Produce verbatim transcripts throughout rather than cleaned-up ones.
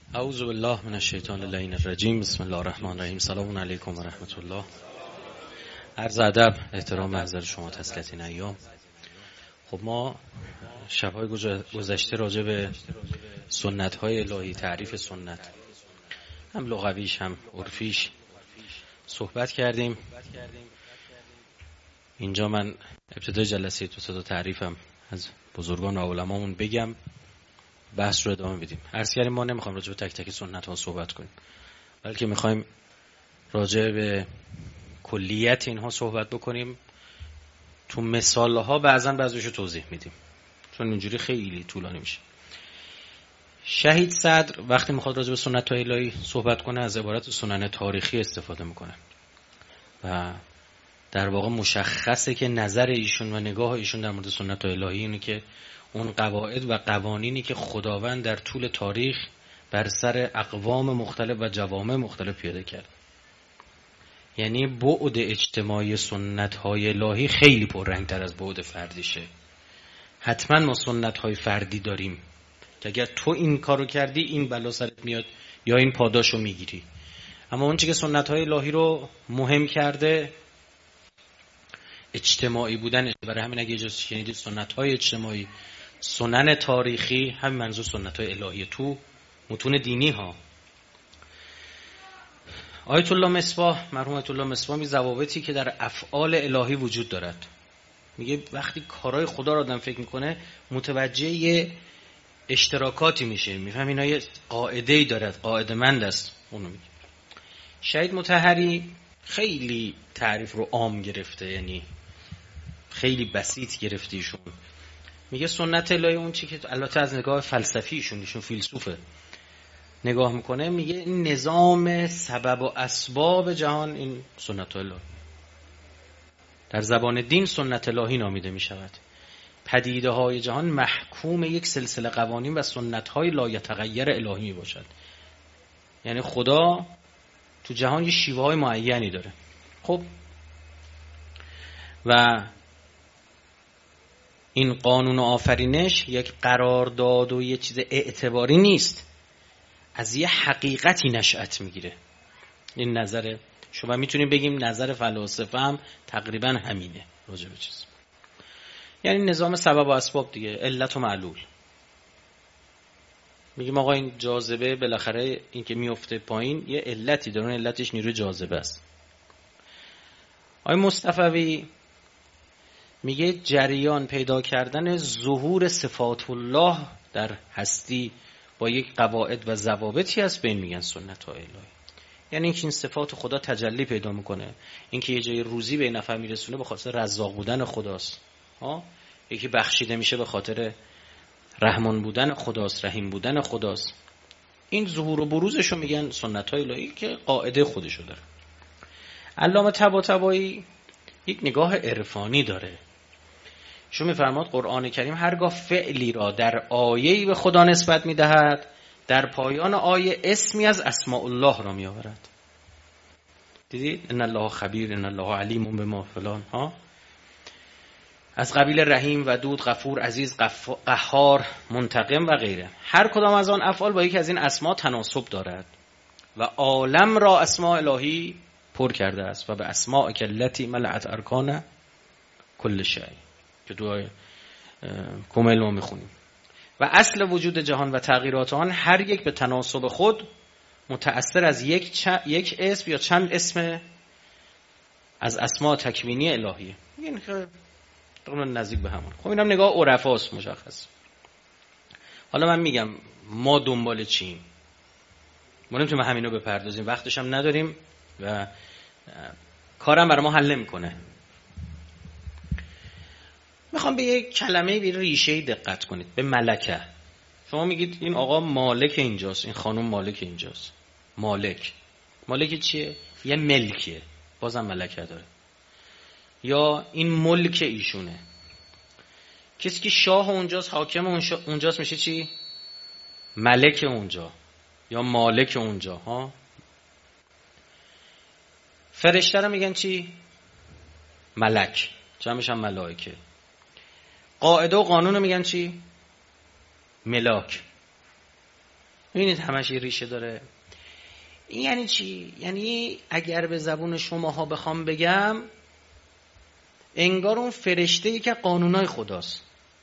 اعوذ بالله من الشیطان اللعین الرجیم. بسم الله الرحمن الرحیم. سلام علیکم و رحمت الله. عرض ادب، احترام محضر شما تسلیت این ایام. خب ما شب‌های گذشته راجع به سنت‌های الهی، تعریف سنت، هم لغویش هم عرفیش صحبت کردیم. اینجا من ابتدای جلسه تو صدا تعریفم از بزرگان و علمامون بگم، بحث رو ادامه بدیم. عرض کردیم ما نمیخوایم راجع به تک تک سنت ها صحبت کنیم، بلکه میخوایم راجع به کلیت اینها صحبت بکنیم. تو مثال ها بعضا بعضیشو توضیح میدیم، چون اینجوری خیلی طولانی میشه. شهید صدر وقتی میخواد راجع به سنت های الهی صحبت کنه از عبارت سنن تاریخی استفاده میکنه و در واقع مشخصه که نظر ایشون و نگاه ایشون در مورد سنت های الهی اینه که اون قواعد و قوانینی که خداوند در طول تاریخ بر سر اقوام مختلف و جوامع مختلف پیاده کرد. یعنی بعد اجتماعی سنت های الهی خیلی پررنگتر از بعد فردیشه. حتما ما سنت های فردی داریم که اگر تو این کارو کردی این بلا سرت میاد یا این پاداشو میگیری، اما اون چیزی که سنت های الهی رو مهم کرده اجتماعی بودن. برای همین اگه اجازه شنیدید سنت های اجتماعی، سنن تاریخی، همین منظور سنت های الهی تو متون دینی ها. آیت الله مصباح، مرحوم آیت الله مصباح، می ضوابطی که در افعال الهی وجود دارد. میگه وقتی کارهای خدا رو آدم فکر میکنه متوجه یه اشتراکاتی میشه، میفهم اینا یه قاعده‌ای دارد، قاعده مند است. اونو میگه. شهید مطهری خیلی تعریف رو عام گرفته، یعنی خیلی بسیط گرفته ایشون. میگه سنت الهی اون چی که البته از نگاه فلسفی ایشون ایشون فیلسوفه نگاه میکنه، میگه این نظام سبب و اسباب جهان، این سنت الهی در زبان دین سنت الهی نامیده میشود. پدیده های جهان محکوم یک سلسله قوانین و سنت های لا یتغیر الهی می باشد. یعنی خدا تو جهان یه شیوه های معینی داره. خب و این قانون آفرینش یک قرارداد و یه چیز اعتباری نیست، از یه حقیقتی نشأت میگیره. این نظر شما، میتونیم بگیم نظر فلاسفه هم تقریبا همینه راجع به چیز. یعنی نظام سبب و اسباب دیگه، علت و معلول. میگیم آقا این جاذبه بالاخره این که میفته پایین یه علتی داره، علتش نیروی جاذبه است. آقای مصطفوی میگه جریان پیدا کردن ظهور صفات الله در هستی با یک قواعد و ضوابطی هست، به این میگن سنت های الهی. یعنی اینکه این صفات خدا تجلی پیدا میکنه، اینکه یه جای روزی به نفر میرسونه به خاطر رزاق بودن خداست، ها، یکی بخشیده میشه به خاطر رحمان بودن خداست، رحیم بودن خداست. این ظهور و بروزشو میگن سنت های الهی که قاعده خودشو داره. علامه طباطبایی یک نگاه عرفانی داره. شما میفرماد قرآن کریم هرگاه فعلی را در آیه‌ای به خدا نسبت میدهد، در پایان آیه اسمی از اسماء الله را میآورد. دیدید؟ ان الله خبیر، ان الله علیم بما فلان، ها، از قبیل رحیم، ودود، غفور، عزیز، قهار، منتقم و غیره. هر کدام از آن افعال با یکی از این اسما تناسب دارد و عالم را اسماء الهی پر کرده است و به اسماء کلتی ملأت ارکان کل شیء که دعای کامل ما میخونیم. و اصل وجود جهان و تغییرات آن هر یک به تناسب خود متأثر از یک چ... یک اسم یا چند اسم از اسماء تکوینی الهیه. این که تقریبا نزدیک به همون. خب اینم نگاه عرفاست مشخص. حالا من میگم ما دنبال چیم؟ ما نمیتونیم همینو بپردازیم، وقتش هم نداریم و کارم برای ما حل نمیکنه. میخوام به یک کلمه به ریشه‌ای دقت کنید، به ملکه. شما میگید این آقا مالک اینجاست، این خانم مالک اینجاست. مالک مالک چیه؟ یه ملکیه، بازم ملکه داره. یا این ملک ایشونه. کسی که شاه اونجاست، حاکم اونجاست، میشه چی؟ ملک اونجا یا مالک اونجا، ها. فرشته رو میگن چی؟ ملک، جمعش هم ملائکه. قاعده و قانون رو میگن چی؟ ملاک. ببینید همش یه ریشه داره. این یعنی چی؟ یعنی اگر به زبون شماها بخوام بگم، انگار اون فرشته‌ای که قانونای خداست.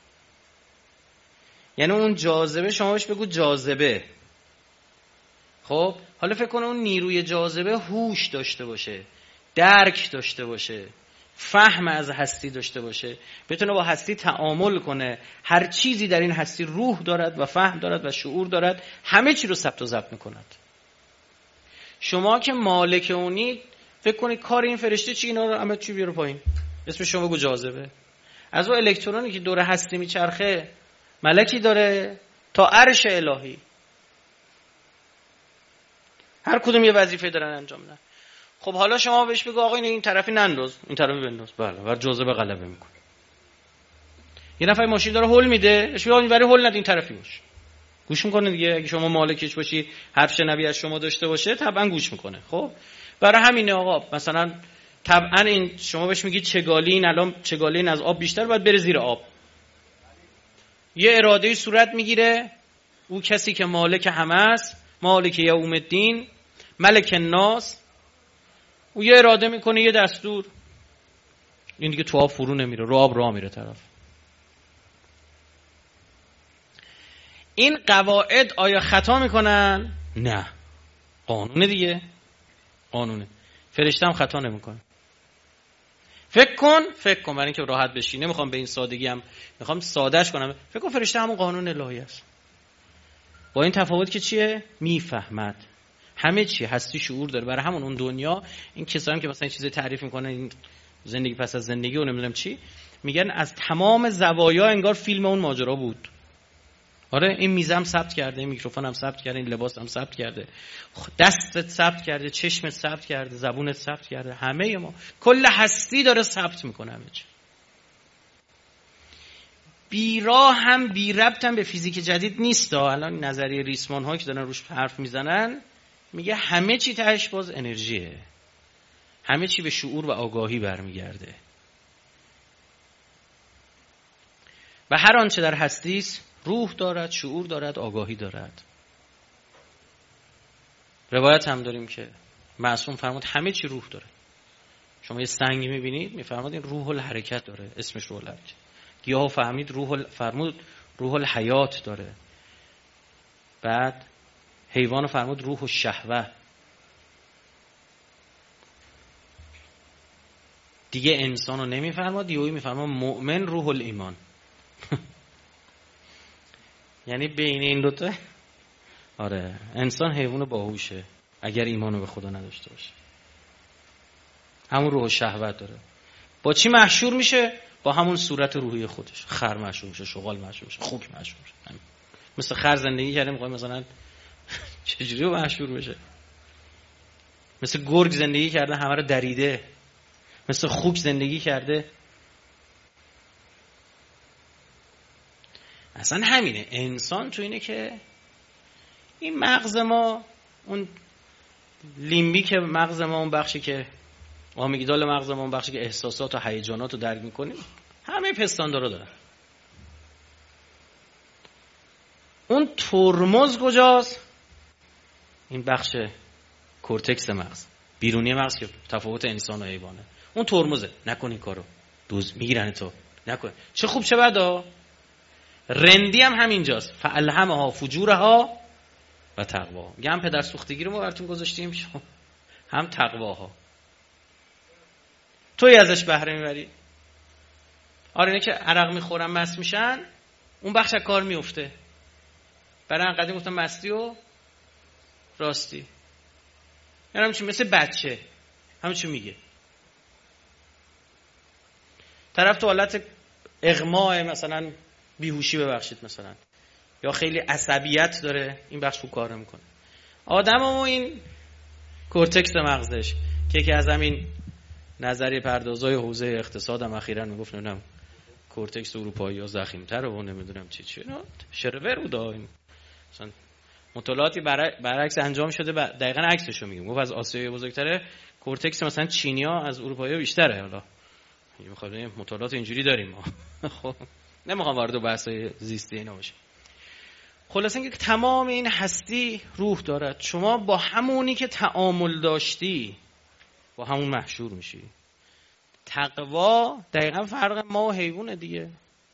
یعنی اون جاذبه، شما بهش بگو جاذبه. خب حالا فکر کن اون نیروی جاذبه هوش داشته باشه، درک داشته باشه، فهم از هستی داشته باشه، بتونه با هستی تعامل کنه، هر چیزی در این هستی روح دارد و فهم دارد و شعور دارد، همه چی رو ثبت و ضبط میکند. شما که مالک اونید، فکر کنید کار این فرشته چی؟ اینا رو همه چی بیاره پایین. اسم شما بگو جاذبه. از اون الکترونی که دور هستی میچرخه ملکی داره تا عرش الهی، هر کدوم یه وظیفه دارن انجام میدن. خب حالا شما بهش بگو آقا این طرفی ننداز، این طرفی بنداز، بله، و جاذبه غلبه میکنه. یه نفر ماشین داره هول میده، اش میگه اینوری هول ند، این طرفی باش. گوش میکنه دیگه. اگه شما مالکش باشی، حرف شنوی از شما داشته باشه، طبعا گوش میکنه. خب برای همینه آقا، مثلا طبعا این شما بهش میگید چگالین، الان چگالین از آب بیشتر باید بره زیر آب. یه اراده‌ای صورت میگیره، او کسی که مالک همه است، مالک یوم الدین، ملک الناس، او یه اراده میکنه، یه دستور. این دیگه تو آب فرو نمیره، رو آب راه میره طرف. این قواعد آیا خطا میکنن؟ نه، قانونه دیگه، قانونه. فرشته هم خطا نمیکنه. فکر کن فکر کن برای اینکه راحت بشی، نمیخوام به این سادگی هم، میخوام سادهش کنم. فکر کن فرشته همون قانون الهی است، با این تفاوت که چیه؟ میفهمد همه چی، هستی، شعور داره. برای همون اون دنیا، این کسایی که مثلا این چیزی تعریف میکنن، این زندگی پس از زندگی و نمیدونم چی، میگن از تمام زوایا انگار فیلم اون ماجرا بود. آره، این میزم ثبت کرده، این میکروفون هم ثبت کرده، این لباس هم ثبت کرده، دستت ثبت کرده، چشمت ثبت کرده، زبونت ثبت کرده، همه ما، کل هستی داره ثبت میکنه همه چی. بی راه هم بی ربط هم به فیزیک جدید نیست. الان نظریه ریسمان ها که دارن روش حرف میزنن، میگه همه چی تهش باز انرژیه، همه چی به شعور و آگاهی برمیگرده و هر آنچه در هستی است روح دارد، شعور دارد، آگاهی دارد. روایت هم داریم که معصوم فرمود همه چی روح داره. شما یه سنگ میبینید، میفرماد این روح الحرکت داره، اسمش روح الحرکت. گیاه فهمید روح ال... فرمود روح الحیات داره. بعد حیوان فرمود روح الشهوه. دیگه انسان رو نمیفرماد، دیگه میفرماد مؤمن روح الایمان. یعنی بین این دوتا، آره، انسان حیوان باهوشه اگر ایمانو به خدا نداشته باشه. همون روح شهوت داره. با چی محشور میشه؟ با همون صورت روحی خودش. خر محشور میشه، شغال محشور میشه، خوک محشور میشه. مثل خر زندگی کرده، میخواد مثلا چجوری محشور بشه؟ مثل گرگ زندگی کرده، همه رو دریده. مثل خوک زندگی کرده. اصلا همینه. انسان تو اینه که این مغز ما، اون لیمبیک مغز ما، اون بخشی که آمیگدال مغز ما، اون بخشی که احساسات و هیجانات رو درک می‌کنه، همه پستاندارا دارن. اون ترمز کجاست؟ این بخش کورتکس مغز، بیرونی مغز که تفاوت انسان و حیوانه. اون ترمزه. نکن این کارو، دوز میگیرن تو، نکن. چه خوب چه بدا. رندی هم همینجاست. فالهمها فجورها و تقواها. میگه هم پدر سوختگی رو ما براتون گذاشتیم، هم تقواها. توی ازش بهره میبری. آره، اینه که عرق میخورن مست میشن، اون بخش از کار میفته. برای ان قدیم گفتم مستی و راستی. یعنی همچین مثل بچه همچین میگه. طرف تو حالت اغماء، مثلا بیهوشی ببخشید مثلا، یا خیلی عصبیت داره، این بخش رو کار نمیکنه. آدم و این کورتکس مغزش که که از همین نظریه پردازای حوزه اقتصاد هم اخیراً میگفت نمیدونم کورتکس اروپایی ها ضخیم‌تره و نمیدونم چی چی، نه شرور بود این. مثلا مطالعاتی برعکس انجام شده، دقیقاً عکسشو میگم. گفت از آسیای بزرگتره کورتکس مثلا چینی‌ها از اروپایی‌ها بیشتره. حالا می‌خوایم مطالعات اینجوری داریم ما. خب نمیخوام وارد بحث‌های زیستی اینا بشم. خلاصه اینکه تمام این هستی روح دارد. شما با همونی که تعامل داشتی با همون محشور میشی. تقوا دقیقا فرق ما و حیوانه دیگه.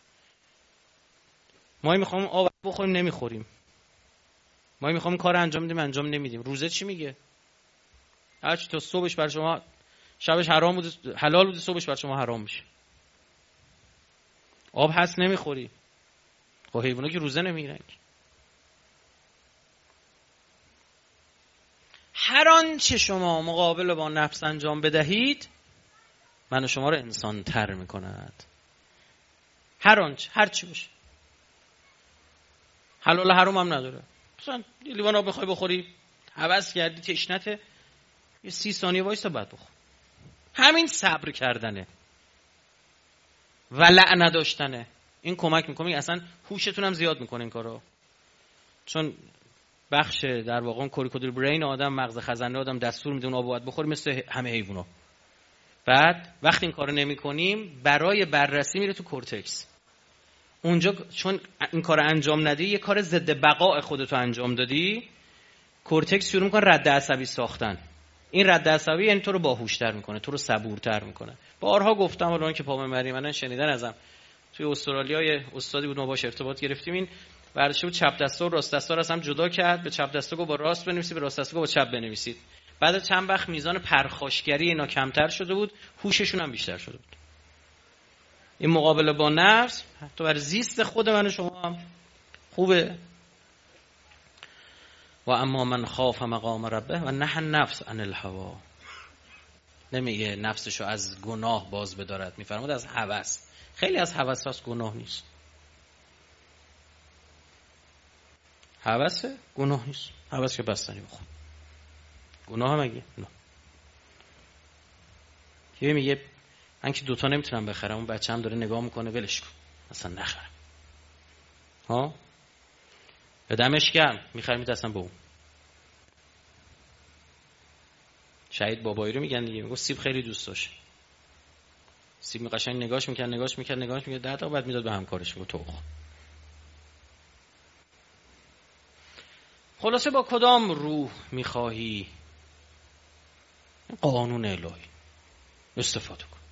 ما میخوام آب بخوریم نمیخوریم، ما میخوام کار انجام بدیم انجام نمیدیم. روزه چی میگه؟ هرچی تا صبحش بر شما شبش حرام بود حلال بود، صبحش بر شما حرام میشه. آب هست نمیخوری. خب حیونا که روزه نمیگیرن. هر آنچه شما مقابل با نفس انجام بدهید من و شما رو انسان تر میکند. هر آنچه، هر چی باشه، حلال حرام هم نداره. مثلا یه لیوان آب بخوای بخوری، هوس کردی، تشنته، یه سی ثانیه وایسا بعد بخور. همین صبر کردنه، ولع نداشتنه. این کمک میکنه، اصلا هوشتون هم زیاد میکنه این کارو. چون بخش در واقع اون کوریکودل برین آدم، مغز خزنده آدم دستور میده اون آب باید بخوری مثل همه حیونا. بعد وقتی این کارو نمیکنیم برای بررسی میره تو کورتکس. اونجا چون این کارو انجام ندی، یه کار ضد بقا خودتو انجام دادی، کورتکس شروع میکنه رد عصبی ساختن. این رد عصبی یعنی تو رو باهوشتر میکنه، تو رو صبورتر میکنه. بارها گفتم، الان که پا مری منن شنیدن ازم، توی استرالیا یه استادی بود ما باهاش ارتباط گرفتیم، این ورزش بود چپ دستا و راست دستا رو از هم جدا کرد. به چپ دستا گفت با راست بنویسید، به راست دستا گفت با چپ بنویسید. بعد چند وقت میزان پرخاشگری اینا کمتر شده بود، هوششون هم بیشتر شده بود. این مقابله با نفس حتی بر زیست خود من و شما هم خوبه. و اما من خاف مقام ربه و نهى النفس عن الهوى. نمیگه نفسشو از گناه باز بدارد، میفرماد از هوس. خیلی از هوس هاست گناه نیست. هوسه گناه نیست. هوس که بستنی بخون گناه مگه؟ نه. یه میگه من که دوتا نمیتونم بخرم، اون بچه هم داره نگاه میکنه ولش کن اصلا نخرم. ها به دمش گرم میخرم میت اصلا به اون. شهید بابایی رو میگن دیگه، میگه سیب خیلی دوست داشت. سیب قشنگ نگاش میکرد نگاش میکرد نگاش میکرد ده تا بعد میداد به همکارش، میگه تو. خلاصه با کدام روح میخواهی قانون الهی استفاده کن.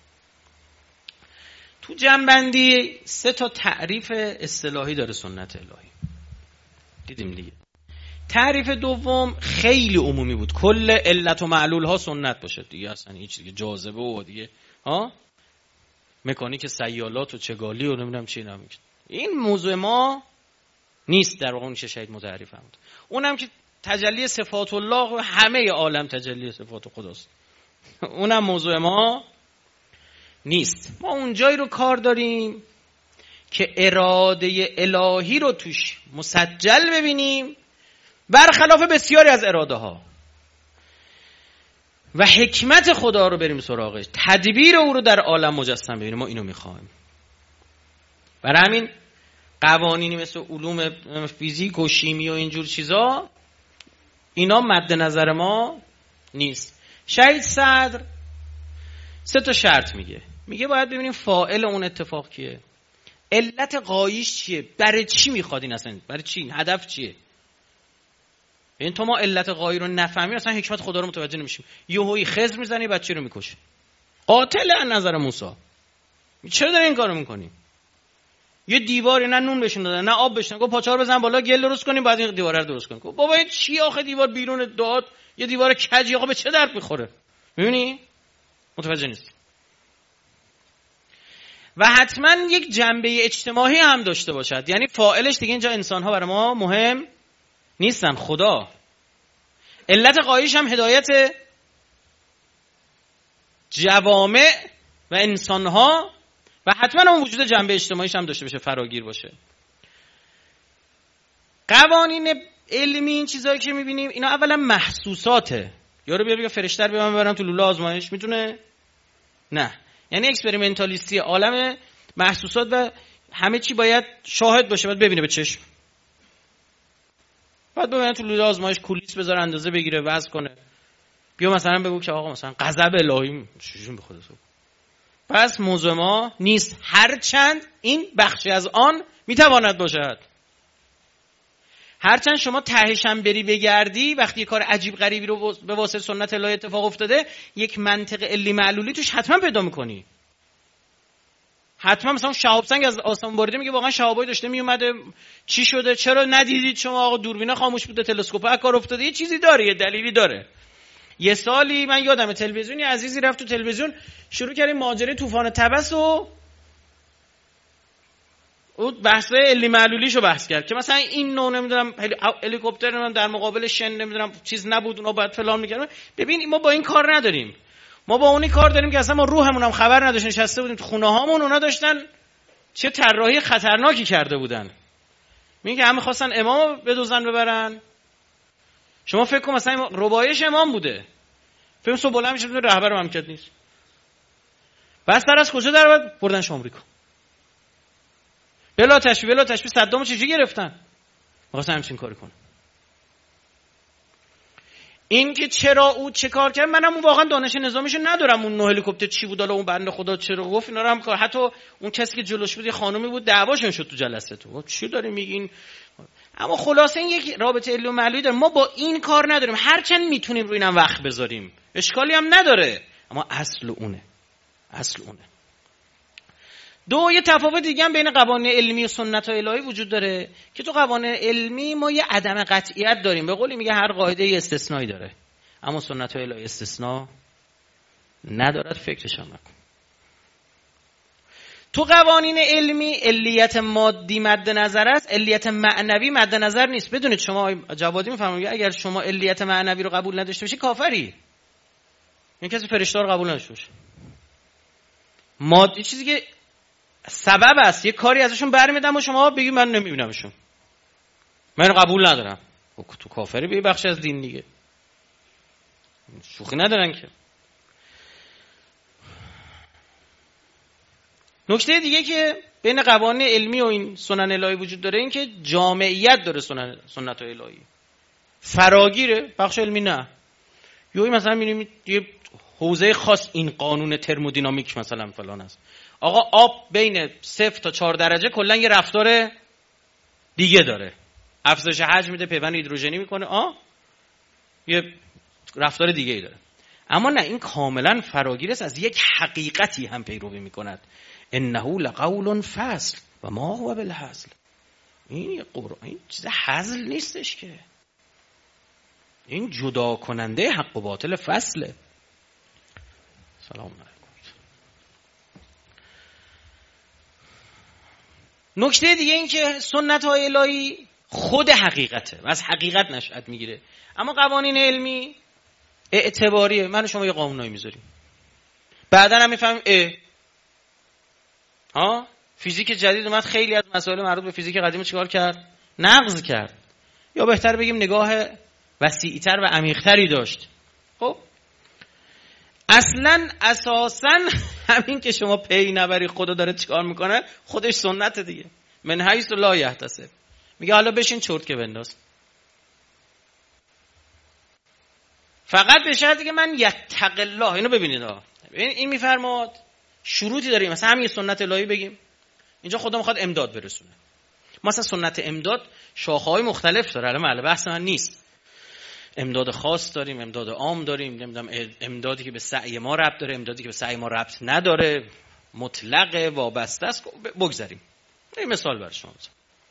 تو جنبندی سه تا تعریف اصطلاحی داره سنت الهی، دیدیم دیگه. تعریف دوم خیلی عمومی بود، کل علت و معلول ها سنت باشه دیگه، اصلا هیچ دیگه جاذبه و دیگه ها مکانیک سیالات و چگالی و نمیدونم چی نمیگه. این موضوع ما نیست در واقع. اون چه شهید متعریف هم بود، اونم که تجلی صفات الله و همه عالم تجلی صفات خداست، اونم موضوع ما نیست. ما اونجایی رو کار داریم که اراده الهی رو توش مسجل ببینیم برخلاف بسیاری از اراده ها و حکمت خدا رو بریم سراغش، تدبیر او رو در عالم مجسم ببینیم. ما اینو میخوایم. برای همین قوانینی مثل علوم فیزیک و شیمی و اینجور چیزا اینا مد نظر ما نیست. شهید صدر سه تا شرط میگه. میگه باید ببینیم فاعل اون اتفاق کیه، علت غایش چیه، برای چی میخواد این، اصلا برای چی، هدف چیه. این تو ما علت غایی رو نفهمیم اصلا حکمت خدا رو متوجه نمیشیم. یهویی خضر میزنی بچه رو میکشه، قاتل از نظر موسی. چرا داری این کارو میکنی؟ یه دیواری نه نون بهشون دادن نه آب بهشون، گفت پاچه رو بزن بالا گل درست کنیم بعد این دیوار رو درست کنیم. گفت بابا این چی آخه دیوار بیرون داد، یه دیوار کجی آقا به چه درد میخوره؟ میبینی؟ متوجه نیست. و حتما یک جنبه اجتماعی هم داشته باشد، یعنی فاعلش دیگه اینجا انسان ها برای ما مهم نیستن، خدا. علت غایش هم هدایت جوامع و انسان ها و حتما اون وجود جنبه اجتماعیش هم داشته باشه، فراگیر باشه. قوانین علمی این چیزایی که میبینیم اینا اولا محسوساته. یارو بیا بگه فرشته رو من ببرم تو لوله آزمایش، میتونه؟ نه. یعنی اکسپریمنتالیستی عالم محسوسات و همه چی باید شاهد باشه، باید ببینه به چشم. بعد ببینه تو لوله آزمایش کولیس بذاره اندازه بگیره وزن کنه. بیا مثلا بگو که آقا مثلا غضب الهی چجوری به خودت. پس موضوع ما نیست، هرچند این بخشی از آن میتواند باشد. هرچند شما تهش هم بری بگردی، وقتی یه کار عجیب غریبی رو به واسطه سنت الهی اتفاق افتاده، یک منطق علی معلولی توش حتما پیدا میکنی. حتما مثلا شهاب سنگ از آسمان باریده میگه واقعا شهابایی داشته میومده، چی شده، چرا ندیدید شما آقا، دوربینا خاموش بوده، تلسکوپ از کار افتاده، یه چیزی داره، یه دلیلی داره. یه سالی من یادمه تلویزیونی عزیزی رفت تو تلویزیون شروع کردیم ماجرای طوفان تبس و اون بحث علی معلولیشو بحث کرد که مثلا این نوع نمیدونم هلیکوپتر نمیدونم در مقابل شن نمیدونم چیز نبود، اونا باید فلان میکردن. ببین ما با این کار نداریم، ما با اونی کار داریم که اصلا ما روحمون هم خبر نداشت، نشسته بودیم تو خونه هامون، اونا داشتن چه طراحی خطرناکی کرده بودن. میگن که همه خواستن امامو بدوزن ببرن. شما فکر کن مثلا ربایش امام بوده، فکر صبح بلند میشه رهبر مملکت نیست، بس تر از کجا در بعد بردنش آمریکا. بلا تشبیه بلا تشبیه صدامو چجوری گرفتن؟ می‌خواستن همچین کاری کنه. این که چرا او چه کار کرد، منم اون واقعا دانش نظامیشو ندارم، اون نوع هلیکوپتر چی بود، حالا اون بنده خدا چرا گفت اینا رو هم، حتی اون کسی که جلوش بود یه خانومی بود دعواشون شد تو جلسه. تو چی داری میگین؟ اما خلاصه این یک رابطه علی و معلولی داره، ما با این کار نداریم، هرچند میتونیم روی اینم وقت بذاریم اشکالی هم نداره، اما اصل اونه، اصل اونه. دو، یه تفاوت دیگه هم بین قوانین علمی و سنت الهی وجود داره که تو قوانین علمی ما یه عدم قطعیت داریم، به قولی میگه هر قاعده یه استثنایی داره، اما سنت الهی استثناء ندارد، فکرش هم نکن. تو قوانین علمی علیت مادی مد نظر است، علیت معنوی مد نظر نیست. بدونید شما جوادی میفهمید اگر شما علیت معنوی رو قبول نداشته باشی کافری. این کسی فرشته رو قبول نداشته باشه. مادی چیزی که سبب است، یه کاری ازشون برمیدم و شما بگی من نمیبینمشون، من قبول ندارم، تو کافری به بخش از دین دیگه، شوخی ندارن که. نکته دیگه که بین قوانین علمی و این سنن الهی وجود داره این که جامعیت داره سنن سنت الهی، فراگیره، بخش علمی نه. یوی مثلا می‌بینیم یه حوزه خاص این قانون ترمودینامیک مثلا فلان است، آقا آب بین صفر تا چهار درجه کلا یه رفتار دیگه داره، افزایش حجم میده، پیوند هیدروژنی میکنه، آ یه رفتار دیگه ای داره. اما نه، این کاملا فراگیر است، از یک حقیقتی هم پیروی میکند. انه لقول فصل و ما هو بالهزل. این قرآن این چیز هزل نیستش که، این جدا کننده حق و باطل فصله. سلام علیکم. نکته دیگه این که سنت های الهی خود حقیقته، از حقیقت نشأت میگیره، اما قوانین علمی اعتباریه. من و شما یه قانونایی میذاریم، بعدا هم میفهمیم اه ها فیزیک جدید اومد خیلی از مسائل مربوط به فیزیک قدیم چیکار کرد؟ نقض کرد، یا بهتر بگیم نگاه وسیع‌تر و عمیق‌تری داشت. خب اصلا اساسا همین که شما پی نبری خدا داره چیکار میکنه خودش سنت دیگه. من حیث لا یحتسب، میگه حالا بشین چرت که بنداز، فقط به شرطی که من یتق الله. اینو ببینید ها، این میفرماد شروطی داریم. مثلا همین سنت الهی بگیم اینجا خدا میخواد امداد برسونه، مثلا سنت امداد شاخه‌های مختلف داره، الان محل بحث من نیست. امداد خاص داریم، امداد عام داریم، نمیدونم امدادی که به سعی ما ربط داره، امدادی که به سعی ما ربط نداره، مطلق وابسته است. بگذاریم این مثال برای شما.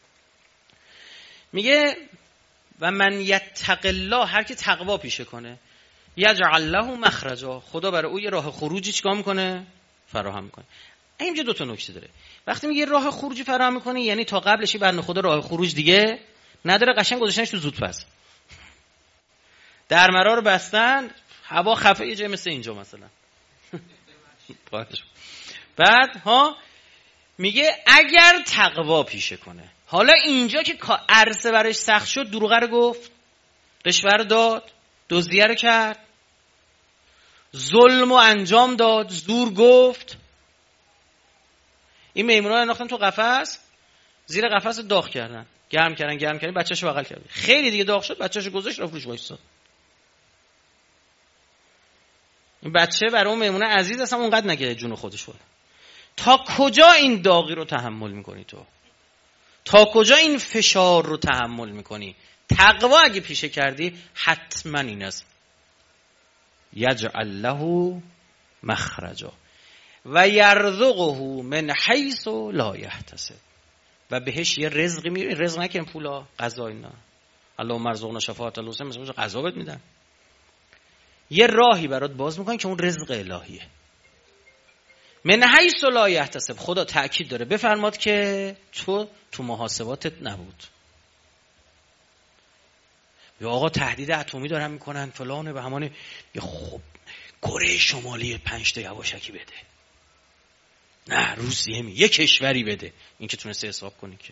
میگه و من یتق الله، هر کی تقوا پیشه کنه، یجعل له مخرجا، خدا برای او یه راه خروجی چیکار میکنه؟ فراهم میکنه. اینجا دو تا نکته داره. وقتی میگه راه خروجی فراهم میکنه یعنی تا قبلش بنده خدا راه خروج دیگه نداره، قشنگ گذاشتنش تو زودپس، درمرا رو بستن، هوا خفه، یه جای مثل اینجا مثلا. بعد ها میگه اگر تقوا پیشه کنه، حالا اینجا که عرصه برش سخت شد دروغه رو گفت، رشوه داد، دزدیه رو کرد، ظلم و انجام داد، زور گفت. این میمونا رو انداختن تو قفس، زیر قفس داغ کردن، گرم کردن گرم کردن بچه‌شو بغل کرد، خیلی دیگه داغ شد، بچه‌شو گذاشت رفت روش وایساد. این بچه برای اون میمونه عزیز اصلا اونقدر نگه جون خودش بود. تا کجا این داغی رو تحمل میکنی تو؟ تا کجا این فشار رو تحمل میکنی؟ تقوا اگه پیشه کردی حتما این است یجعل له مخرجا و یرزقه من حیث لا یحتسب، و بهش یه رزقی میره. رزق نکنیم پولا غذا اینا، اللهم ارزقنا شفاعت الحسین، مثلا غذا بهت میدن، یه راهی برات باز میکنن که اون رزق الهیه. من حیث لا یحتسب، خدا تأکید داره بفرماد که تو تو محاسباتت نبود. یا آقا تهدید اتمی دارن میکنن فلانه به همانه، یه خب کره شمالی پنج تا یواشکی بده، نه روسیه می یه کشوری بده، این که تونسته حساب کنی. که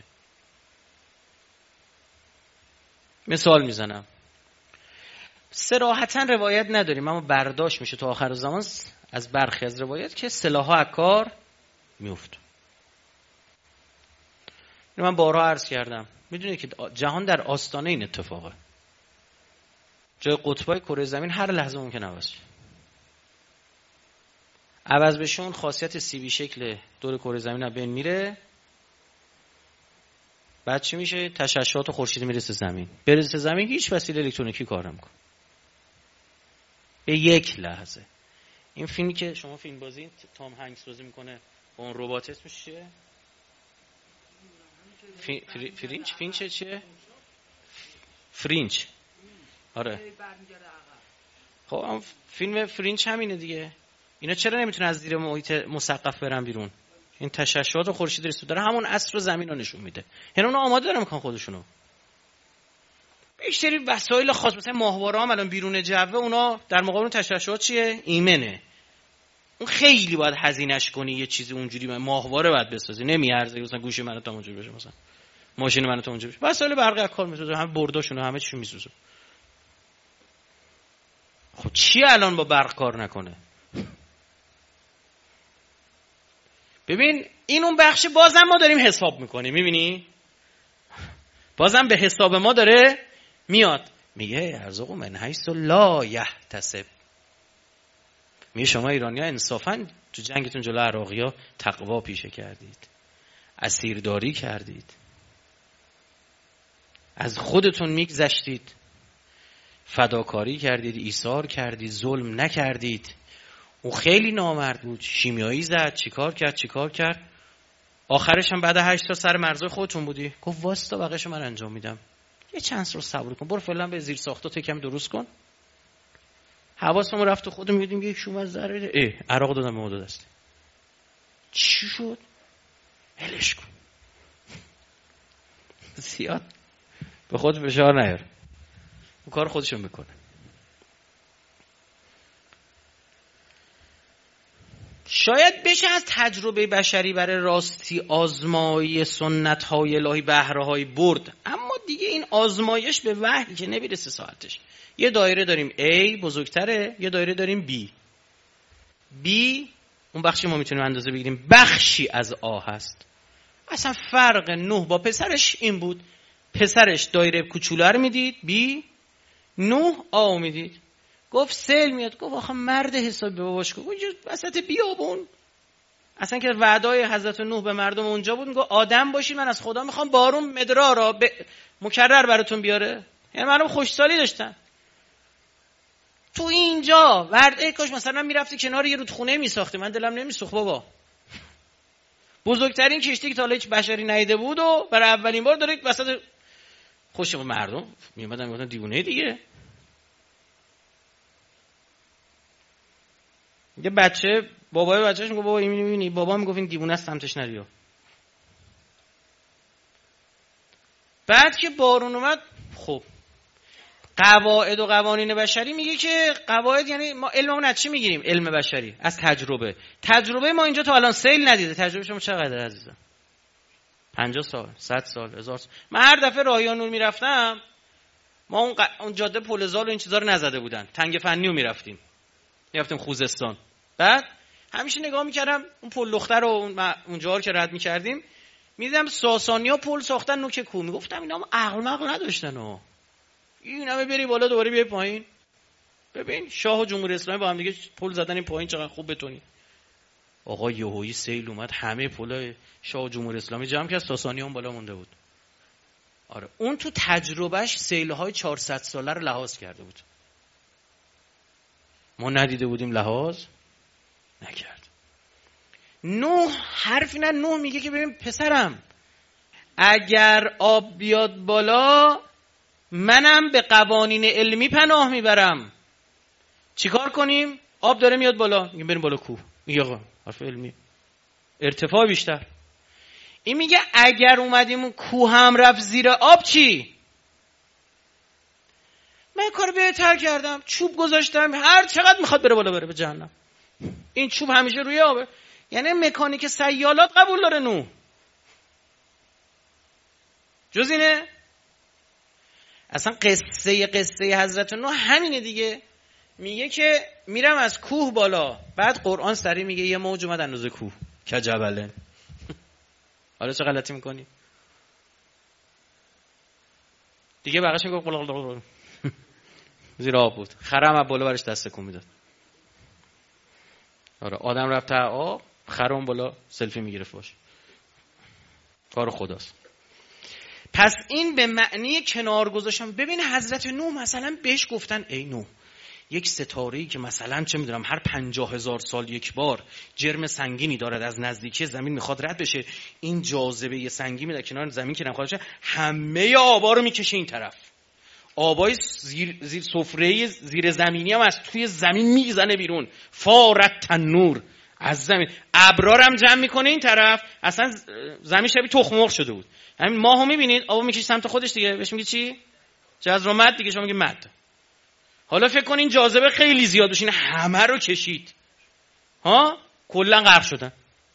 مثال میزنم، صراحتا روایت نداریم اما برداشت میشه تا آخر زمان از برخی از روایت که سلاح‌ها از کار میفت. اینو من بارها عرض کردم، میدونید که جهان در آستانه این اتفاقه. جای قطبای کره زمین هر لحظه ممکن عوض شه. عوض بشون خاصیت سیبی شکل دور کره زمین از بین میره، بعد چی میشه؟ تشعشعات خورشیدی میرسه زمین. برسه زمین هیچ وسیله الکترونیکی کار نمیکنه. به یک لحظه. این فیلمی که شما فیلم بازی تام هنگس بازی میکنه با اون ربات اسمش چیه؟ فی... فری... فرینچ فینچ چیه؟ فرینچ. آره. خب فیلم فرینچ همینه دیگه. اینا چرا نمیتونه از زیر محیط مسقف برن بیرون؟ این تشعشعات خورشیدی رسو داره همون عصر و زمین رو نشون میده. یعنی اونا آماده دارن میکنن خودشونو. بیشتری وسایل خاص مثلا ماهواره هم الان بیرون جوه، اونا در مقابل تشعشعات چیه؟ ایمنه. اون خیلی باید هزینه‌اش کنی، یه چیزی اونجوری ماهواره باید بسازی، نمیارزه مثلا گوش منو تا اونجوری بشه، مثلا ماشین منو تا اونجوری بشه. وسایل برقی از کار میسازه، همه برداشون همه چیشون میسوزه. خب چی الان با برق کار نکنه؟ ببین این اون بخش بازم ما داریم حساب میکنیم، میبینی؟ بازم به حساب ما داره میاد. میگه ارزق من حیث لا یحتسب. میگه شما ایرانی ها انصافا تو جنگتون جلو عراقی ها تقوا پیشه کردید، اسیرداری کردید، از خودتون میگذشتید، فداکاری کردید، ایثار کردید، ظلم نکردید. اون خیلی نامرد بود، شیمیایی زد، چیکار کرد چیکار کرد آخرش هم بعد هشت تا سر مرزای خودتون بودی، گفت واستا بقیه‌شو من انجام میدم، یه چند رو صبر کن، برو فعلا به زیر ساختات یکم درست کن. حواسمون رفت و خودمون میدیم یک شوم از ذره ای عراق دادم به مدد است. چی شد؟ هلش کن. زیاد به خود فشار نیار، اون کار خودشون میکنه. شاید بشه از تجربه بشری برای راستی آزمایی سنت های الهی بهره های برد، اما دیگه این آزمایش به وحی که نمیرسه ساعتش. یه دایره داریم A بزرگتره، یه دایره داریم B. B اون بخشی ما میتونیم اندازه بگیریم بخشی از A هست. اصلا فرق نوح با پسرش این بود، پسرش دایره کوچولو رو میدید B، نوح A میدید. گفت سیل میاد، گفت آخه مرد حساب به باباش، گفت اونجا وسط بیابون، اصلا که وعدای حضرت نوح به مردم اونجا بود، گفت آدم باشید من از خدا میخوام بارون مدرارا ب... مکرر براتون بیاره. یعنی مردم خوشحالی داشتن. تو اینجا ورد ای کاش مثلا میرفتی کنار یه رودخونه میساختی، من دلم نمیسوخت بابا. بزرگترین کشتی که تا حالا هیچ بشری ندیده بود و برای اولین بار داره وسط خوش مردم میومدن میگفتن دیوونه دیگه. یه بچه بابای بچه‌ش میگه بابا این میبینی، بابا میگفت این دیوونه است سمتش نریا. بعد که بارون اومد، خب قواعد و قوانین بشری میگه که قواعد یعنی ما علممون از چی میگیریم؟ علم بشری از تجربه. تجربه ما اینجا تا الان سیل ندیده. تجربه شما چقدر عزیزم؟ پنجاه سال، صد سال، هزار سال. من هر دفعه راهیان نور میرفتم، ما اون, ق... اون جاده پلزال و این چیزا رو نزده بودن، تنگ فنی رو میرفتیم، میرفتیم خوزستان. بعد همیشه نگاه میکردم اون پل لخته رو اون اونجا که رد میکردیم، میدیدم ساسانیا پل ساختن نوک کوه. میگفتم اینا هم عقل مقل نداشتن ها، این همه بری بالا دوباره بیای پایین. ببین شاه و جمهوری اسلامی با هم دیگه پل زدن این پایین چقدر خوب بتونی. آقا یهویی سیل اومد، همه پلای شاه و جمهوری اسلامی جمع کرد، ساسانیان بالا مونده بود. آره اون تو تجربهش سیل‌های چهارصد ساله رو لحاظ کرده بود. ما ندیده بودیم، لحاظ نکرد. نوح حرفی نه، نوح میگه که ببین پسرم اگر آب بیاد بالا منم به قوانین علمی پناه میبرم. چیکار کنیم؟ آب داره میاد بالا، میگیم بریم بالا کوه. میگه آقا حرف علمی، ارتفاع بیشتر. این میگه اگر اومدیم کوه هم رفت زیر آب چی؟ من کار بهتر کردم، چوب گذاشتم هر چقدر میخواد بره بالا بره به جهنم. این چوب همیشه روی آبه. یعنی مکانیک سیالات قبول داره نوح. جز اینه؟ اصلا قصه قصه حضرت نوح همینه دیگه. میگه که میرم از کوه بالا، بعد قرآن سری میگه یه موج اومد اندازه کوه که جبله. حالا چه غلطی میکنی؟ دیگه بقیش میگه زیر آب بود، خرم از بالا برش دست کن میداد. آره آدم رفت تا آب، خرم بالا سلفی میگرفت باش. کار خداست. پس این به معنی کنار گذاشتم. ببین حضرت نوح مثلا بهش گفتن ای نوح، یک ستاره‌ای که مثلا چه میدونم هر پنجاه هزار سال یک بار جرم سنگینی دارد از نزدیکی زمین میخواد رد بشه، این جاذبه سنگینی در کنار زمین که نمیخواد بشه همه آبا رو میکشه این طرف. آبای زیر زیر سفره زیر زمینی هم از توی زمین میزنه بیرون، فارت تنور از زمین. ابرار هم جمع میکنه این طرف، اصلا زمین شبیه تخم مرغ شده بود. همین ماهو میبینید آبو میکشه سمت خودش دیگه، بهش میگه چی؟ جزر و مد دیگه، شما میگه مد. حالا فکر کنین جاذبه خیلی زیاد بشه، همه رو کشید ها، کلا غرق شدن.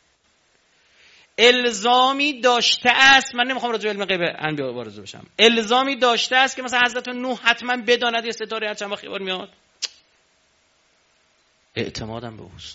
الزامی داشته است، من نمیخوام راجع به علم غیب انبیا وارد بشم، الزامی داشته است که مثلا حضرت نوح حتما بداند یه ستاره از چند خیبر میاد. اعتمادم به اوست.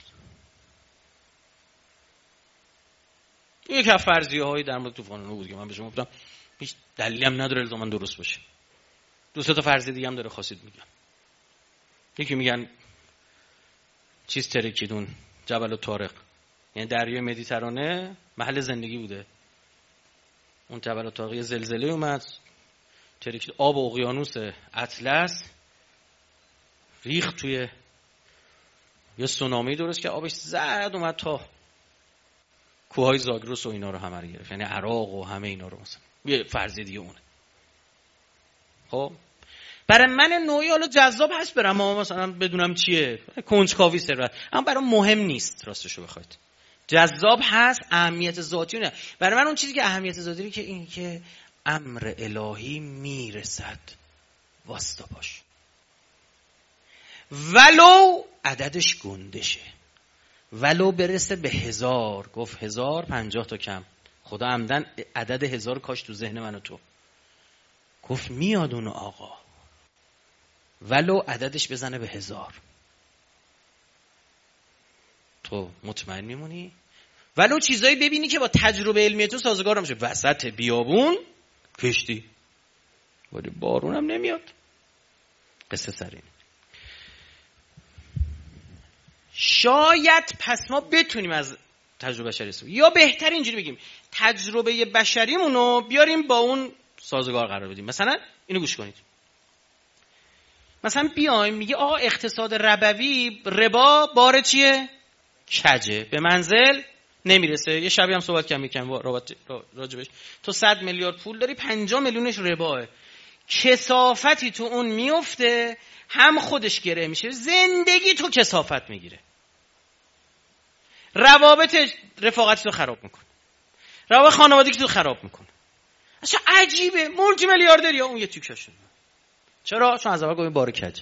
یک از فرضیه هایی در مورد طوفان نوح بود که من به شما گفتم هیچ دلیلی هم نداره الزاما درست باشه. دو سه تا فرضیه دیگه هم داره، خواستید میگم. یکی میگن چیز ترکیدون، جبل الطارق، یعنی دریای مدیترانه محل زندگی بوده. اون جبل الطارق یه زلزله اومد، ترکید، آب اقیانوس اطلس ریخت توی یه سونامی درست که آبش زد اومد تا کوههای زاگرس و اینا رو همه رو گرفت، یعنی عراق و همه اینا رو. مثلا یه فرضیه دیگه اونه. خب برای من نوعی حالا جذاب هست برم اما مثلا بدونم چیه، کنجکاوی ثروت، اما برای مهم نیست راستشو بخواید. جذاب هست، اهمیت ذاتی نه. برای من اون چیزی که اهمیت ذاتی که این که امر الهی میرسد، واسطه باش، ولو عددش گندشه، ولو برسه به هزار. گفت هزار، پنجاه تا کم. خدا عمدن عدد هزار کاش تو ذهن من و تو. گفت میاد اون آقا، ولو عددش بزنه به هزار، تو مطمئن میمونی؟ ولو چیزایی ببینی که با تجربه علمی تو سازگار نمیشه. وسط بیابون کشتی، ولی بارون هم نمیاد. قصه سرین. شاید پس ما بتونیم از تجربه بشری استفاده، یا بهتر اینجوری بگیم تجربه بشریمونو بیاریم با اون سازگار قرار بدیم. مثلا اینو گوش کنید. مثلا بیایم میگه آقا اقتصاد ربوی، ربا بار چیه؟ کجه، به منزل نمیرسه. یه شبی هم صحبت کردم یکم راجبش. تو صد میلیارد پول داری، پنجاه میلیونش رباه. کثافتی تو اون میفته، هم خودش گره میشه، زندگی تو کثافت میگیره، روابط رفاقتی تو خراب میکنه، روابط خانوادگی تو خراب میکنه. اصلا عجیبه. مولتی میلیاردر یا اون یه تیکه شده. چرا؟ چون از اول گفتیم بار کجه.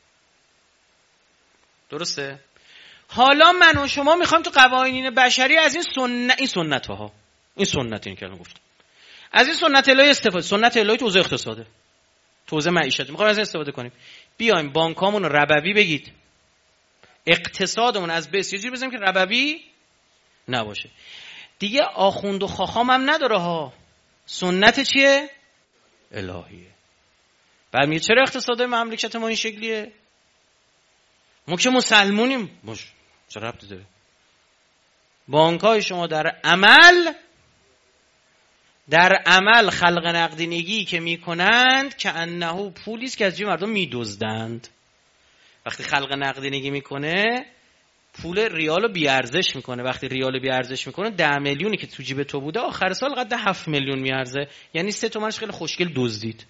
درسته؟ حالا من و شما میخوایم تو قوانین بشری از این سنت این سنت ها این سنت این که الان گفتم از این سنت الهی استفاده. سنت الهی تو حوزه اقتصاده، تو حوزه معیشت میخوایم از این استفاده کنیم. بیایم بانکامون رو ربوی بگید، اقتصادمون از بس یه جوری بزنیم که ربوی نباشه. دیگه آخوند و خاخام هم نداره ها. سنت چیه؟ الهیه. بعد میگه چرا اقتصاد مملکت ما این شکلیه؟ ما که مسلمونیم. باش چه ربطی داره؟ بانک‌های شما در عمل در عمل خلق نقدینگی که میکنند که انه پولی است که از جیب مردم میدزدند. وقتی خلق نقدینگی میکنه پول ریالو بی ارزش میکنه. وقتی ریالو بی ارزش میکنه ده میلیونی که تو جیب تو بوده آخر سال قد هفت میلیون میارزه، یعنی سه تومنش خیلی خوشگل دزدید،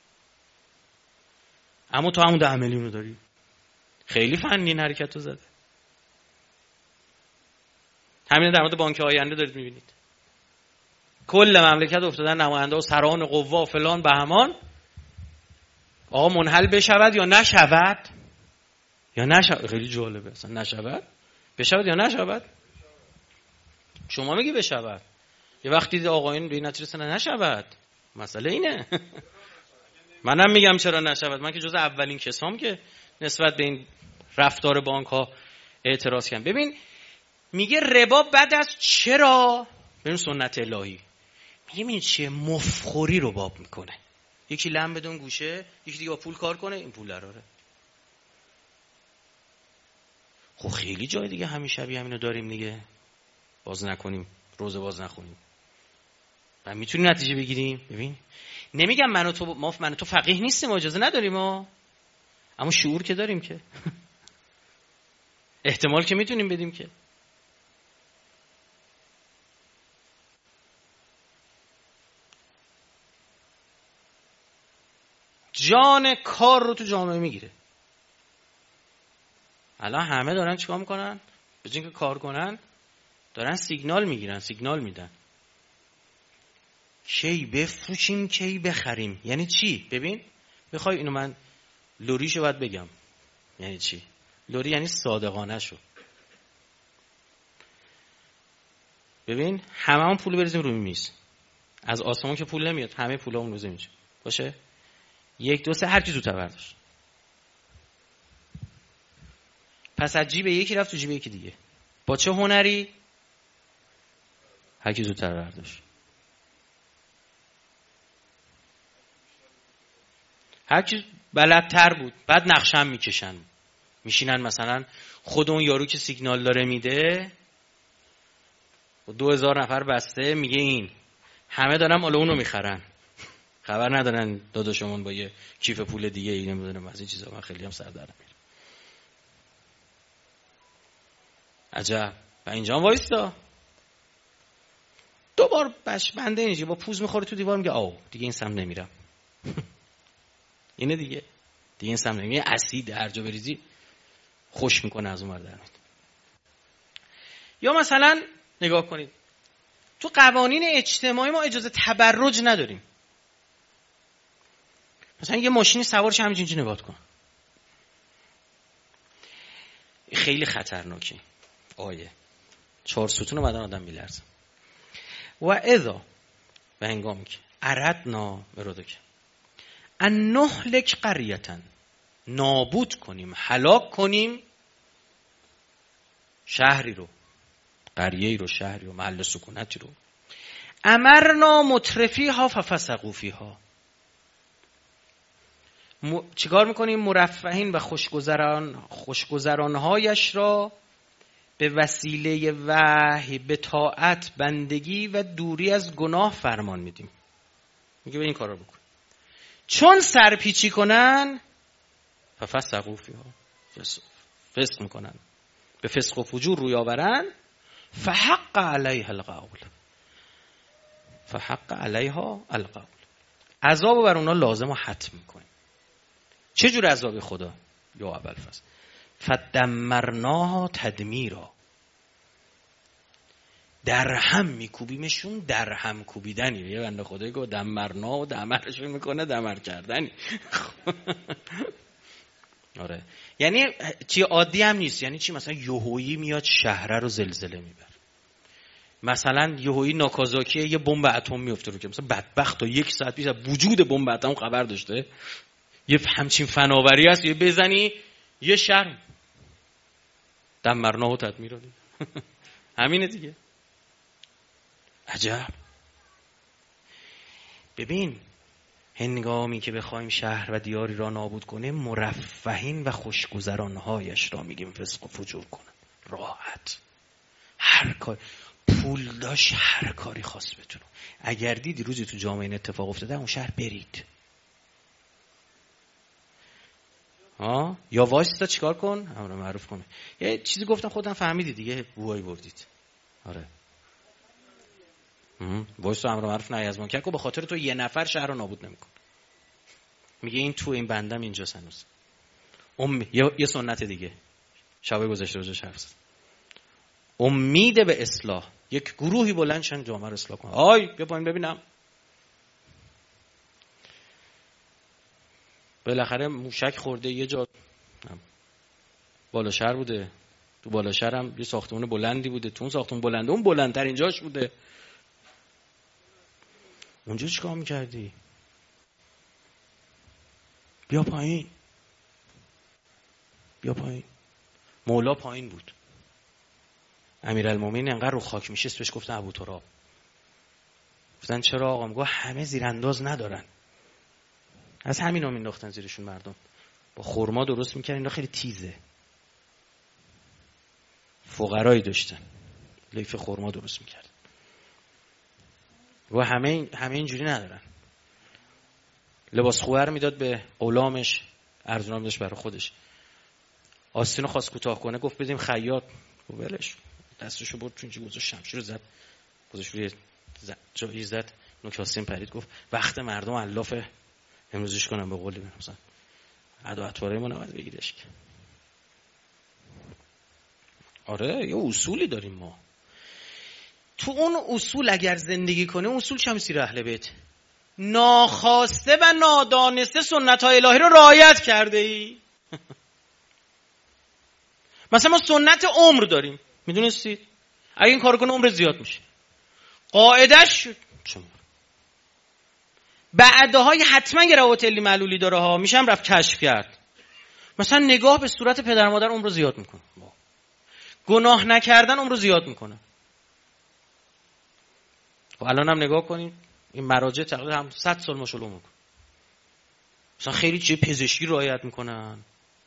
اما تو همون ده میلیون رو داری. خیلی فنی این حرکت رو زده. همین در مورد بانک آینده دارید میبینید، کل مملکت افتادن نماینده و سران قوا و فلان بهمان. آقا منحل بشود یا نشود؟ یا نشود. خیلی جالبه اصلا. نشود بشود یا نشود؟ شما میگی بشود، یه وقتی دید آقایون به این نتیجه رسیدن نشود. مسئله اینه. منم میگم چرا نشود. من که جز اولین کسام که نسبت به این رفتار بانک ها اعتراض کردم. ببین میگه ربا بد است. چرا؟ ببین سنت الهی میگه این چیه؟ مفخوری رو باب میکنه. یکی لم بدون گوشه، یکی دیگه با پول کار کنه، این پول دراره. خب خیلی جای دیگه همین شبیه همینو داریم دیگه. باز نکنیم، روزه باز نخونیم و میتونیم نتیجه بگیریم. ببین نمیگم من و تو ما من و تو فقیه نیستیم، اجازه نداریم ما، اما شعور که داریم که احتمال که میتونیم بدیم که. جان کار رو تو جامعه میگیره. الان همه دارن چیکار میکنن؟ به جای اینکه کار کنن دارن سیگنال میگیرن، سیگنال میدن. کی بفروشیم کی بخریم. یعنی چی؟ ببین بخوای اینو من لوریشو باید بگم. یعنی چی؟ لوری یعنی صادقانه شو. ببین همه هم پول بریزیم روی میز، از آسمون که پول نمیاد، همه پولا اون روزه میشه باشه. یک دو سه هر کی زودتر برداشت. پس از جیب یکی رفت تو جیب یکی دیگه. با چه هنری؟ هر کی زودتر برداشت. هر کی بلدتر بود. بعد نقشم میکشن، میشینن مثلا خود اون یارو که سیگنال داره میده و دو هزار نفر بسته، میگه این همه دارن مال اونو میخرن، خبر ندارن داداشمون با یه کیف پول دیگه ای نمیدونم از این چیزا. من خیلی هم سر در میره. عجب. و اینجا وایستا دوبار بش بنده اینجا با پوز میخوره تو دیوار، میگه آو دیگه این سم نمیرم. اینه دیگه دیگه این سم نمیرم. اسید هر جا بریزی خوش میکنه از اون ور در میاد. یا مثلا نگاه کنید تو قوانین اجتماعی ما اجازه تبرج نداریم. مثلا یه ماشینی سوارش همینجوری نگاه کن، خیلی خطرناکه. آیه چهار ستون بدن آدم میلرزه. و اذا به هنگامی که اردنا برودک ان نهلک قریتن، نابود کنیم، هلاک کنیم شهری رو، قریه‌ای رو، شهری رو، محل سکونتی رو. امرنا مترفیها ففسقوا فیها، م... چیکار میکنیم؟ مرفهین و خوشگذران خوشگذرانهایش را به وسیله وحی به طاعت، بندگی و دوری از گناه فرمان میدیم. میگه به این کارا بکن. چون سرپیچی کنن ففسقوا فیها، فسق میکنن، به فسق و فجور روی آورن، فحق علیها القول، فحق علیها القول، عذاب بر اونا لازم و حتم میکنیم. چه جور عذاب خدا؟ یا ابوالفضل فدمرناها تدمیرا، در هم میکوبیمشون، در هم کوبیدنی. یه بنده خدایی که دمرنا و دمرشون میکنه دمر کردنی. آره یعنی چی عادی هم نیست. یعنی چی؟ مثلا یهویی میاد شهر رو زلزله میبره. مثلا یهویی ناکازاکی یه بمب اتم میفته رو که مثلا بدبخت تا یک ساعت پیش وجود بمب اتم خبر داشته. یه همچین فناوری هست یه بزنی یه شهر دمرنا و تدمیرا. همینه دیگه. عجب. ببین هنگامی که بخوایم شهر و دیاری را نابود کنیم، مرفهین و خوشگذرانهایش را میگیم فسق و فجور کنن. راحت هر کار. پول داشت هر کاری خواست بتونه. اگر دیدی روزی تو جامعه این اتفاق افتاده اون شهر برید. ها یا وایستا چیکار کن؟ امر معروف کنه. یه چیزی گفتم خودم فهمیدی دیگه، بوهای بردید. آره. ام وایستا امر معروف نهی از منکر کو، به خاطر تو یه نفر شهر رو نابود نمیکن. میگه این تو این بندم اینجاست هنوز. ام یه, یه سنت دیگه. شب گذشته روزش حرف زد. امید به اصلاح. یک گروهی بلند شن جامعه رو اصلاح کنن. آی بیا پایین ببینم. بالاخره موشک خورده یه جا بالا شهر بوده، تو بالا شهر هم یه ساختمون بلندی بوده، تو اون ساختمون بلنده اون بلندترین جاش بوده. اونجا چیکار میکردی؟ بیا پایین، بیا پایین. مولا پایین بود. امیرالمومنین انقدر رو خاک میشست بهش گفتن ابو تراب. گفتن چرا آقا؟ میگه همه زیرانداز ندارن. از همینا مینداختن زیرشون مردم. با خرما درست میکردن، اینا خیلی تیزه. فقرایی داشتن. لیف خرما درست میکردن. و همه همه اینجوری ندارن. لباس خوار میداد به غلامش، ارزونام داشت برای خودش. آستینو خواست کوتاه کنه، گفت بدیم خیاط. گفت ولش. دستشو برد تو اینجا گذاشت، شمشیر رو زد. گذاشت روی جایی زد، نوک آستین پرید، گفت وقت مردم علافه، امروزش کنم به قولی مثلا. ادا اطواره ما نباید بگیرش که. آره یه اصولی داریم ما. تو اون اصول اگر زندگی کنه، اصول شمسیر اهل بیت، ناخواسته و نادانسته سنت های الهی رو رعایت کرده ای. مثلا ما سنت عمر داریم، میدونستید؟ اگه این کارو کنه عمر زیاد میشه. قاعدش شد. بعدهای حتما یه روابط علی معلولی داره ها، میشم رفت کشف کرد. مثلا نگاه به صورت پدر مادر عمر رو زیاد میکنه. گناه نکردن عمر رو زیاد میکنه. و الان هم نگاه کنید این مراجع تقریبا هم صد سال ماشاءالله عمر. مثلا خیلی چیز پزشکی رعایت میکنن.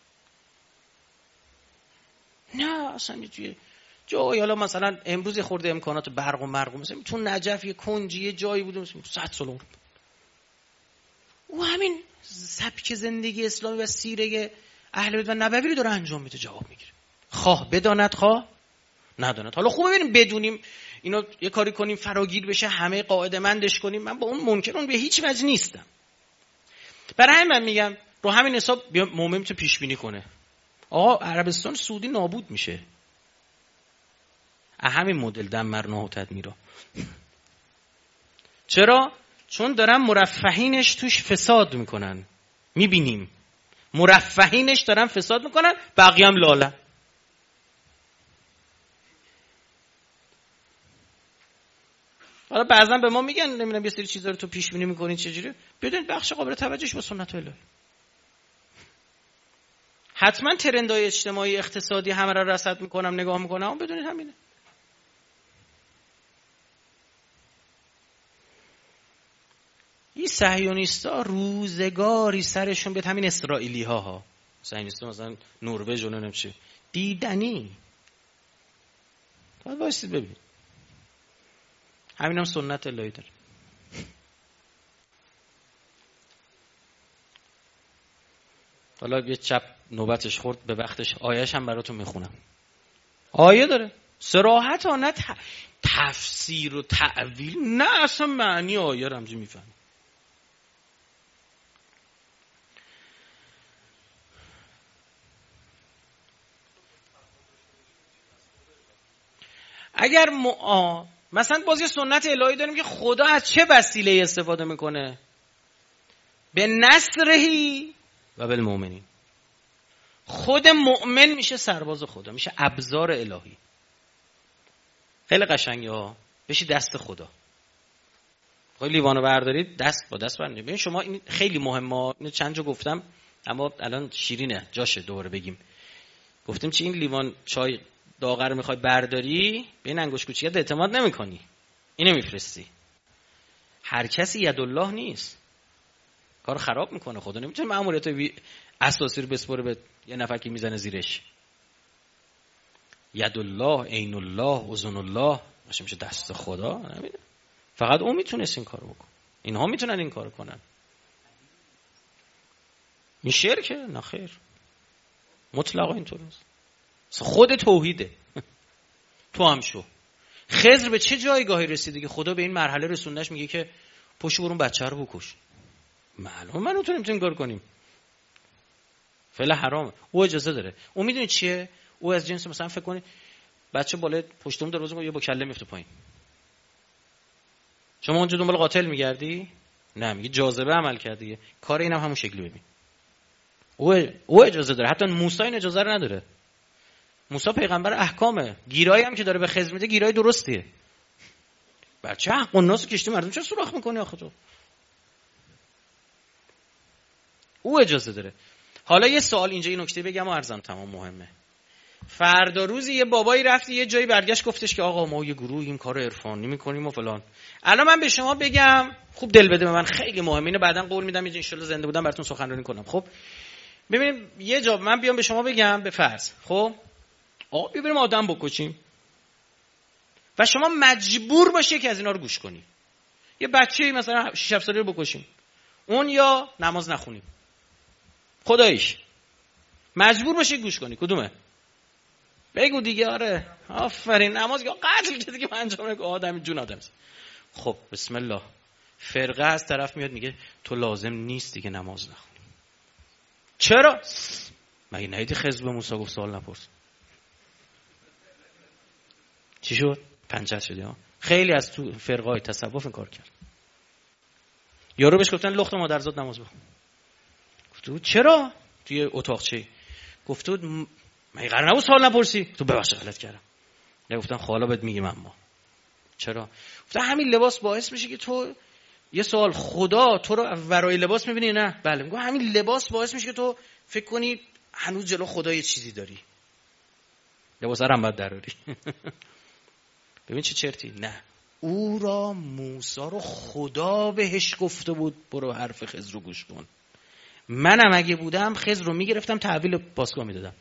نه اصلا چیه جایی، حالا مثلا امروز خورده امکانات برق و مرق، مثلا تو نجف یه کنجی یه جایی بوده مثلا صد سال عمر. او همین سبک زندگی اسلامی و سیره اهل بیت و نبوی رو داره انجام میده، جواب میگیره. خواه بداند خواه نداند. حالا خوب ببینیم بدونیم اینا یه کاری کنیم فراگیر بشه، همه قاعده مندش کنیم. من با اون منکر اون به هیچ وجه نیستم. برای همین من میگم رو همین حساب مومن میتونه پیش بینی کنه. آقا عربستان سعودی نابود میشه. همین مدل دمرناه و تدمیرا. چرا؟ چون دارن مرفهینش توش فساد میکنن. میبینیم مرفهینش دارن فساد میکنن، بقیه هم لاله. حالا بعضا به ما میگن نمیدونم یه سری چیزا رو تو پیش بینی میکنین چجوری؟ بدونید بخش قابل توجهش با سنت الهی. حتما ترندهای اجتماعی اقتصادی همه را رصد میکنم نگاه میکنم، اما بدونید همینه. این صهیونیستا روزگاری سرشون بیاد، همین اسرائیلی ها ها صهیونیستا مثلا نروژ و نمیدونم چی دیدنی. باید وایسید ببینید. همین هم سنت الهی داره. حالا یه چپ نوبتش خورد به وقتش، آیهش هم براتون میخونم. آیه داره صراحت ها، نه تفسیر و تعویل، نه اصلا معنی آیه رمزی میفهم. اگر م... مثلا باز یه سنت الهی داریم که خدا از چه وسیله استفاده میکنه؟ به نصرهی و بالمؤمنین. خود مؤمن میشه سرباز خدا، میشه ابزار الهی. خیلی قشنگه ها. بشی دست خدا. خیلی لیوانو بردارید دست با دست بردارید. ببین شما این خیلی مهمه. اینو چند جا گفتم اما الان شیرینه جاشه دوباره بگیم. گفتیم چی این لیوان چای داغ رو میخوای برداری، به این انگشت کوچیکت اعتماد نمیکنی، اینو میفرستی. هر کسی یدالله نیست، کار خراب میکنه. خدا نمیتونه مأموریت اساسی رو بسپره به یه نفر که میزنه زیرش. یدالله، عین الله، اذن الله، باشه میشه دست خدا نمیده. فقط اون میتونست این کارو بکنه. اینها میتونن این کارو کنن. این شرکه؟ نه خیر. مطلقا اینطور است. خود توحیده. تو هم شو. خضر به چه جایگاهی رسیده که خدا به این مرحله رسوندش میگه که پشت برون بچه رو بکش؟ معلومه من نمیتونیم این کار کنیم. فعلا حرامه. او اجازه داره. او میدونی چیه؟ او از جنس مثلا فکر کنی بچه بالا پشتم دروازه با یه با کله میفته پایین. شما اونجا دنبال قاتل میگردی؟ نه، میگه جاذبه عمل کرده. کار اینم هم همون شکلی ببین. او او اجازه داره. حتی موسی این اجازه رو نداره. موسی پیغمبر احکامه. گیرایی هم که داره به خضر میده گیرای درستیه. بچه حق و ناس کشتی مردم چرا سوراخ میکنی آخه تو؟ او اجازه داره. حالا یه سوال اینجا این نکته بگم و عرضم تمام مهمه. فردا روزی یه بابایی رفتی یه جایی برگشت گفتش که آقا ما یه گروه این کارو عرفانی میکنیم و فلان. الان من به شما بگم خوب دل بده به من، خیلی مهمه. اینو بعداً قول میدم ان شاء الله زنده بودم براتون سخنرانی کنم. خب ببینید یه جا من بیام به شما بگم به فرض خب آقا ببینیم آدم بکشیم و شما مجبور باشی که از اینا رو گوش کنی. یه بچه‌ای مثلا شش هفت ساله رو بکشیم، اون یا نماز نخونیم. خداییش مجبور باشی گوش کنی، کدومه؟ بگو دیگه. آره آفرین، نماز یا قتل که دیگه انجام نکن، آدم جون آدم. خب بسم الله. فرقه از طرف میاد میگه تو لازم نیست دیگه نماز نخونی. چرا؟ مگه ندیدی خضر به موسی گفت سوال نپرس؟ چی شد؟ پنچت شدی ها. خیلی از تو فرقای تصوف این کار کرد. یارو بهش گفتن لخت مادرزاد نماز بخون. گفت بود چرا؟ توی اتاقچه. گفت بود مگه قرار نبود سوال نپرسی؟ تو ببخشید غلط کردم. نگفتن حالا بهت میگم اما. چرا؟ گفتن همین لباس باعث میشه که تو یه سوال خدا تو رو ورای لباس میبینی؟ نه. بله. میگم همین لباس باعث میشه که تو فکر کنی هنوز جلو خدا یه چیزی داری. لباس رو هم باید دراری. ببین چه چرتی. نه، او را موسی رو خدا بهش گفته بود برو حرف خضر رو گوش کن. منم اگه بودم خضر رو میگرفتم تحویل پاسگاه میدادم.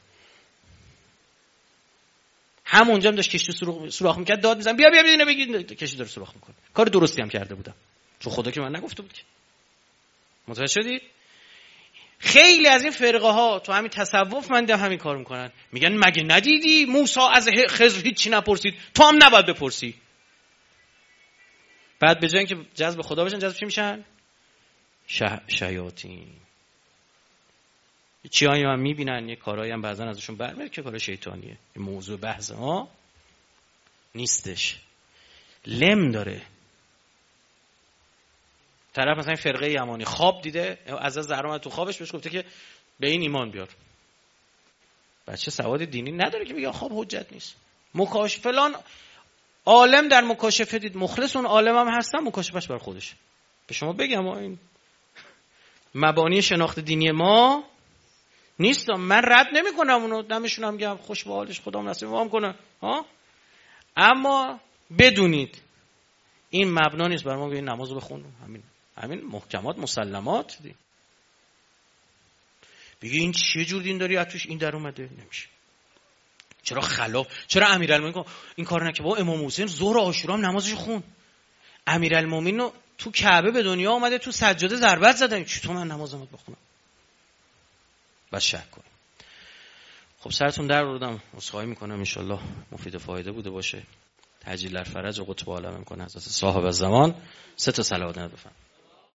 همونجا هم داشت کشتی سوراخ سوراخ میکرد داد میزنم بیا بیا بیا اینو بگید کشتی داره سوراخ میکنه. کار درستی هم کرده بودم چون خدا که من نگفته بود که. متوجه شدید؟ خیلی از این فرقه ها تو همین تصوف من دیدم همین کار میکنن. میگن مگه ندیدی موسی از خضر هیچی نپرسید؟ تو هم نباید بپرسی. بعد به جای اینکه جذب خدا بشن جذب چی میشن؟ شه... شیاطین. چیایی هم میبینن یه کارهایی هم بعضن ازشون برمیاد که کار شیطانیه. این موضوع بحث ها نیستش. لم داره. طرف مثلا فرقه یمانی خواب دیده، از از زهرا تو خوابش بهش گفته که به این ایمان بیار. بچه سواد دینی نداره که بگه خواب حجت نیست. مکاشف فلان عالم در مکاشفه دید، مخلص اون عالم هم هستن، مکاشفش بر خودش. به شما بگم این مبانی شناخت دینی ما نیست. من رد نمی کنم اونو، دمشون هم گم، خوش به حالش، خدام نصیب وام کنه ها. اما بدونید این مبنا نیست بر ما بگیم نماز بخون. همین همین محکمات مسلمات دی. بگی این چه جور دین داری از توش این در اومده؟ نمیشه. چرا خلاف؟ چرا امیرالمومنین این کارو نکرد؟ با امام حسین ظهر عاشورا هم نمازش خون. امیرالمومنین تو کعبه به دنیا اومده تو سجاده ضربت زدن، چطور من نمازمو بخونم؟ بس شک کنیم. خب سرتون در بردم، عذرخواهی میکنم، ان شاء الله مفید و فایده بوده باشه. تجلیل الفرج و قطب عالم میکنه حضرت صاحب الزمان. سه تا صلوات بفرمایید.